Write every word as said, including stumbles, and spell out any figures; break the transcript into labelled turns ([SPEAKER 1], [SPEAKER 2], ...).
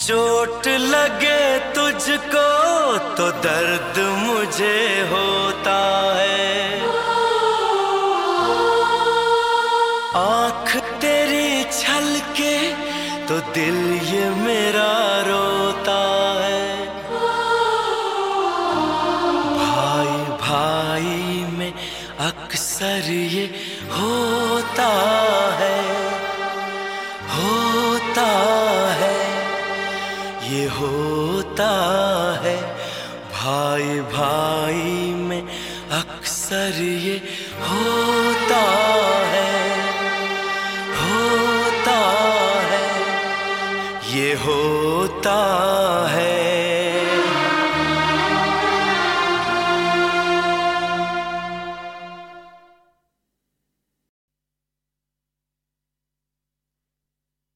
[SPEAKER 1] चोट लगे तुझको तो दर्द मुझे होता है, आँख तेरी छलके तो दिल ये मेरा रोता है। भाई भाई में अक्सर ये होता है, होता है, ये होता है। भाई भाई में अक्सर ये होता है, होता है, ये होता है।